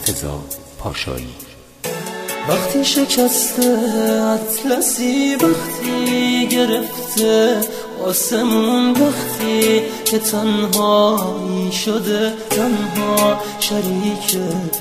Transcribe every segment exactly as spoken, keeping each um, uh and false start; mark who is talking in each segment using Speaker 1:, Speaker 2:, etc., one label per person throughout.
Speaker 1: مرتضی پاشایی.
Speaker 2: وقتی شکسته اطلسی، وقتی گرفته آسمون، وقتی که تنهایی شده تنها شریک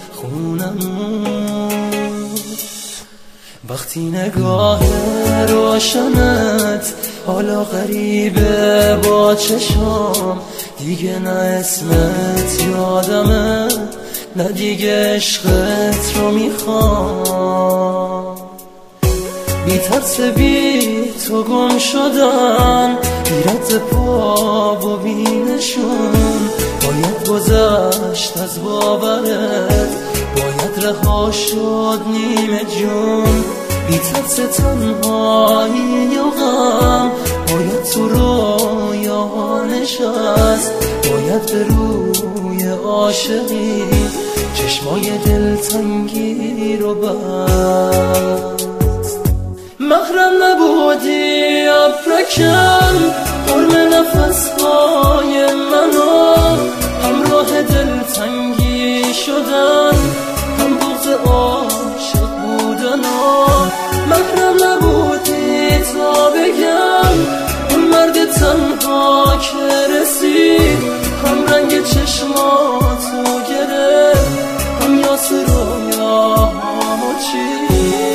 Speaker 2: خونمون، وقتی نگاه روشنت حالا غریبه با چشام، دیگه نه اسمت یادمه نه دیگه عشقت رو میخوام. بی ترس بی تو گم شدن، بی رد پا و بی نشون، باید گذشت از باورت، باید رها شد نیمه جون. بی ترس تنهایی و غم، باید تو رویا نشست، باید به روی عاشقی چشمای دلتنگی رو بست. محرم نبودی ابرکم، قرم نفسهای منو، همراه دلتنگی شدن، هم بغض عاشق بودن. محرم نبودی تا بگم اون مرد تنها که رسید، هم رنگ چشماتو گرفت، هم یاس رویاهامو چید.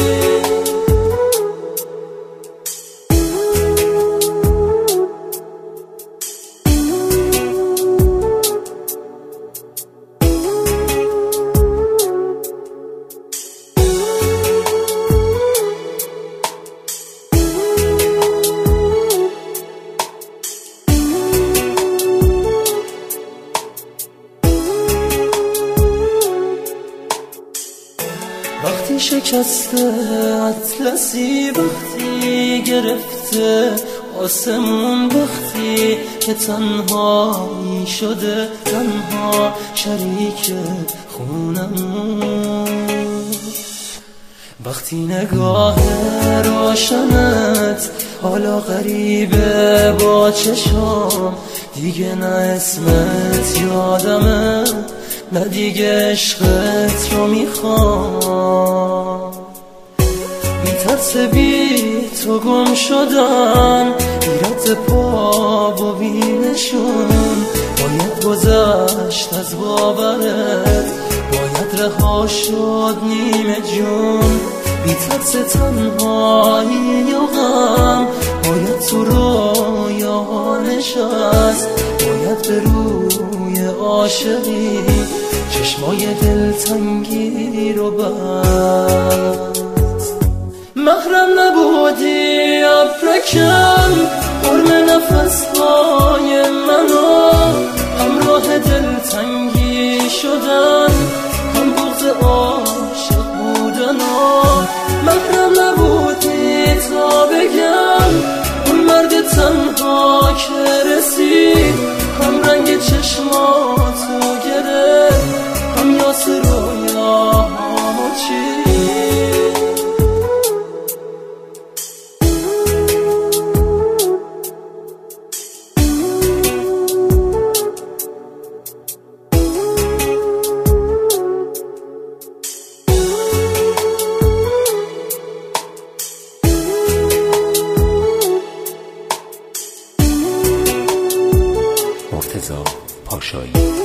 Speaker 2: وقتی شکسته اطلسی، وقتی گرفته آسمون، وقتی که تنهایی شده تنها شریک خونمون، وقتی نگاه روشنت حالا غریبه با چشام، دیگه نه اسمت یادمه نه دیگه عشقت رو میخوام. بی ترس بی تو گم شدن، بی رد پا و بی نشون، باید گذشت از باورت، باید رها شد نیمه جون. بی ترس تنهایی و غم، باید تو رویا نشست، باید به روی عاشقی چشمای دلتنگی رو بست. محرم نبودی ابرکم، قرم نفسهای منو، همراه دلتنگی شدن، هم بغض عاشق بودن. محرم نبودی تا بگم اون مرد تنها که رسید، هم رنگ چشماتو گرفت، هم یاس رویاهامو چید.
Speaker 1: مرتضی پاشایی.